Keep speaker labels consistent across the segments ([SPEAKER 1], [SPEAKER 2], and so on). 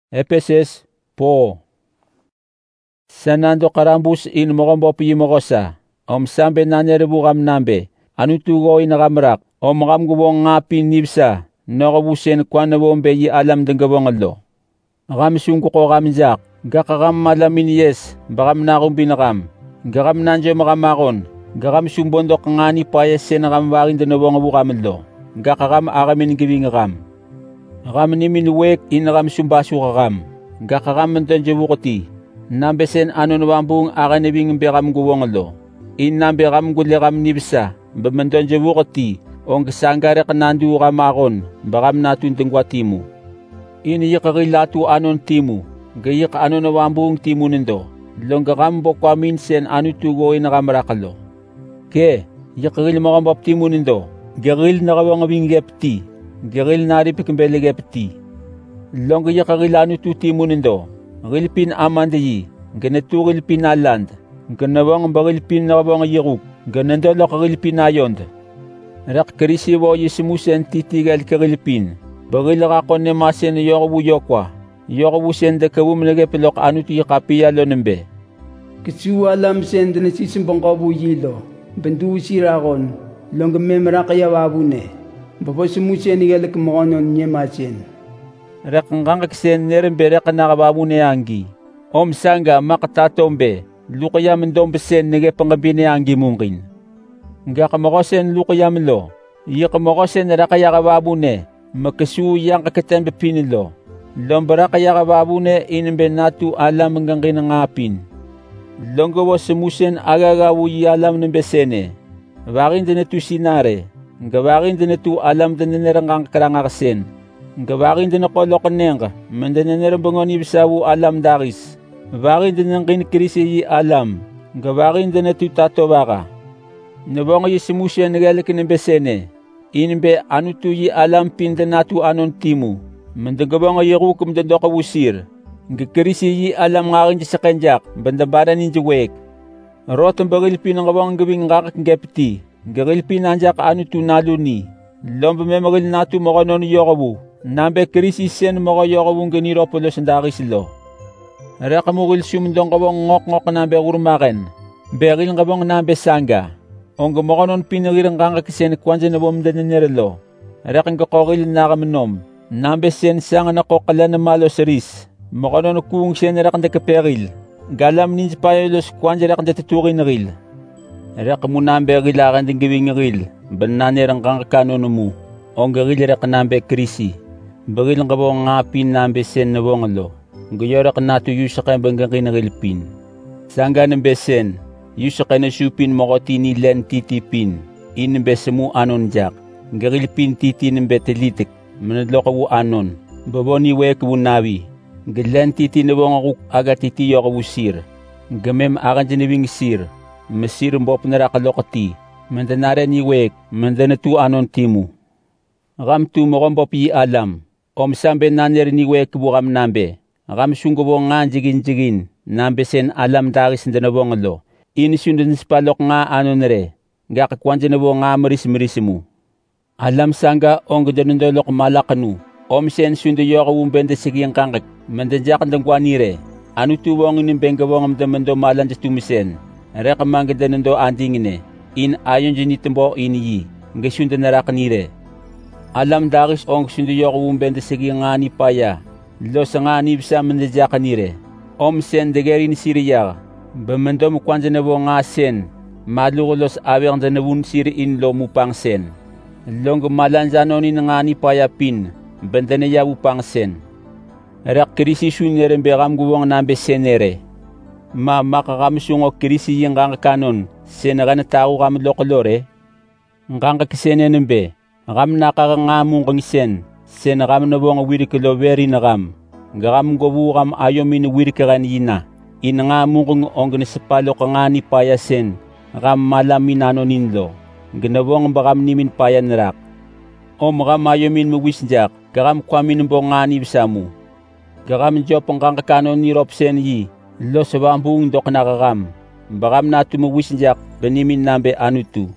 [SPEAKER 1] Epeses po. Sanando karambus in mogombo mogosa. Sambe nanerebu gam nambe. Anutugo in gamrak. Gam gubong ngapin nibsa. Nogobusen kwana bombe yi alam dengabongalo. Gam sungu ko gam jak. Gakagam malamin yes. Bagam nakum binagam. Gagam nanjo magamagon. Gagam sumbondok ngani payes sen gam warin denabongabu gamlo. Gakagam agamin giving gam. Gam nimin wek in gam sumbasu gam. Gakagam mentonje bukoti. Nambesen ano nabambung aganibing begam guwongalo. In nambe gam gulegam nibsa. Bementonje bukoti. Ong sangare kanandu gam agon. Bagam natun tengwatimu. Ini yakagilatu anon timu. Gayak ano nabambung timu nindo. Longgam bokwamin sen anu tugo in gamrakalo. Ke yakagil mo gam timu nindo. Gagil na kawang gepti. Gagil nari pikembele gepti. Long yakagilanu tu timu nindo. Gilpin amandayi. Ganetu gilpin aland. Ganawang bagilpin na kawang yiruk. Ganando lakagilpin ayond. Rak krisi wo yisimusen titigal kagilpin. Bagil akon ne masen yokabu yokwa. Yokabu sen de kabum legepelok anu tu yakapiya lonembe.
[SPEAKER 2] Kisu alam sen de nasisim bangkabu yilo. Bendu siragon. Long memra kaya wabune. Bapos musen igalek monon nyemasen.
[SPEAKER 1] Rakanganga kisen nerembe rakanakababune angi. Sanga makatatombe. Lukayam ndombe sen nege pangabine angi mungkin. Ngakamokosen lukayam lo. Yakamokosen rakayakababune. Makasu yang kaketembe pinilo. Lombara kayakababune inembe natu alam ngangkin ngapin. Longgawa semusen agagawu yalam nembesene. Warin din ito sinare. Gawarin din ito alam din nirangang karangakasen. Gawarin din ako lokaneng. Mandananiran bangon ibisawu alam daris. Warin din ang kinikrisi yi alam. Gawarin din ito tatawaka. Nabang yi simusya nagalakin ng besene. Inimbe anutu yi alam pindanatu anon timu. Mandagabang yi rukum din doka wusir. Gakrisi yi alam ngakin sa kanjak. Bandabaran ninja wek. Rotong bagilpin ang kawang gawing ngakak ngepti. Gagilpin nanjak anu tu naluni. Lomba memagil natu mokonon yokabu. Nambe krisi sen moko yokabung geniropolos ndakis lo. Rakamugil sumindong kawang ngok nambe urmaken. Beril kawang nambe sanga. Ong mokonon pinagirang kangakisen kwanja na bomdan nirelo. Rakan kakokil nakamenom. Nambe sen sanga nakokala na malo seris. Mokonon kung sen rakan dekaperil. Galam ninja payolos kwanja rakan detutukin ril. Rakamunambe gilakan din gawing ril. Bananirang kangakano mo. Ong garil rakanambe krisi. Bagil ang kabong ngapin nambe sen na wongalo. Gayora ka nato yusa kayo banggang kinagilpin. Sangga ng besen. Yusa kayo na supin mokoti ni len titipin. Inimbe mo anon jak. Gagilpin titi ng betelitik. Manadlo ka wu anon. Baboni we ka wu nawi. Galen titi na wong ako aga titiyo ka wu sir. Gamem akan janibing sir. Masir mbop na rakalokati. Mandanara ni wek. Mandanatu anon timu. Ram tu mokombop yi alam. Sambe naner ni wek bukam nambe. Ram sungubo nga jigin. Nambe sen alam daris ndanabong lo. Inisundan spalok nga anon re. Gakakwanja na nga maris mo. Alam sanga ong ganundolok malakanu. Sen sundo yoka wumbende sige ang kangkak. Mandanjakan ng kwanire. Anu tuwong inimbengawang amdamando malan jas tumisen. Rekamanga danando andingine. In ayon jinitimbo iniyi. Ngasundan na rakanire. Alam daris ong sunduyo ko wumbende sige nga ni paya. Los nga ni bisa mandajakanire. Sen degeri ni Syria. Bamando mo kwanja na nga sen. Malukulos awang danawun siri in lo mupang sen. Long malanjano ni nga ni paya pin. Banda na yawu pang sen. Rak krisi sunere mbegam guwang nambe senere. Makakamusungo krisi yung kanon. Senaga na tao kam lokolore. Nganga kisene nembe. Ngam nakakangamong kang sen ngam na buwang wirikilo veri na ngam. Ngam gobu ngam ayomin wirikaran yina. Inangamong kong onggan sa palo kangani paya sen. Ngam malamin ano ninlo. Ganawang bakam nimin paya narak. Ngam ayomin mawisnjak. Gagam kwamin mbong ngani bisamu. Gagam jopang kangkakanon ni Robsen yi. Lo sa bambung dok nakakam. Bakam na tumuwisnjak benimin nambe anutu.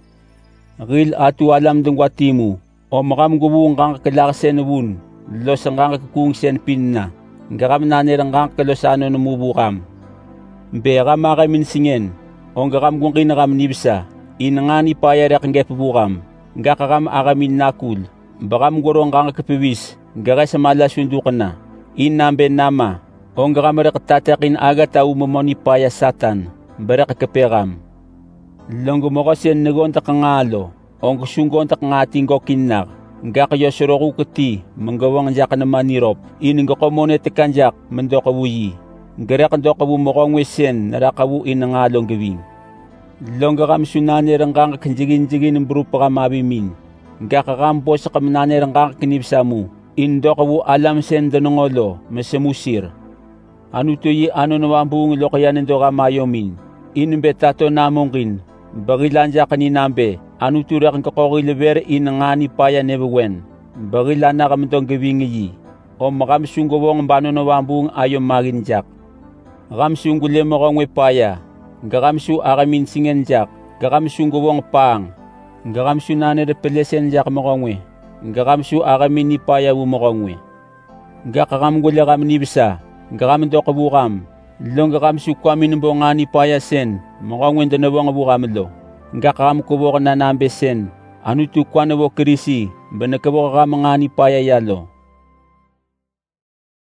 [SPEAKER 1] Ril atu alam dong watimu. Makam gubung kang kakilakasen wun. Los ang kang kakung sen pin na. Ngakam nanirang kalosano numubukam. Bekam akamin singen, ongakam kung kinakam nibsa, inangani payarek ngepubukam, ngakakam akamin nakul, bakam gorong kang kapiwis, ngakay sa malasundukan na, inambe nama, ongakam rekatatakin agata umamoni paya satan, barak kapekam. Longgo mo kasi nagonta kangalo, ongkasyunggonta kangating ko kinak, ngakayo soroku kati, manggawang jaka naman nirop, iningkakomone tekanjak, mandokawuyi. Ngarakan do kabu mokong wesen narakabu inangalong gawing. Longga kam sunane rangkang kanjigin-jigin ng brupa kam abimin. Ngakakampo sa kamanane rangkang kinibsamu. Indo kabu alam sen danongolo masamusir. Ano tuyi ano nawambung lokayan ndo kamayomin. Inbetato namongkin. Bagilanja kaninambe. Ano turakan kakokilever inangani paya nebewen. Bagilana kamantong gawing yi. O makamsungawong bano nawambung ayom maginjak. Gamsu ngule mo kong wepaya, gagamsu akamin singen jak, gagamsu ngawang pang, gagamsu nane repelesen jak mo kong we, gagamsu akamin ni paya mo kong we. Gakakam ngule kam nibsa, gagam do kabukam, long gagamsu kwamin bo nga ni paya sen, mo kong we danawang abukam lo. Gakakam kubo ka na nambe sen, anu tu kwa na wo krisi, banakabo ka nga ni paya yalo.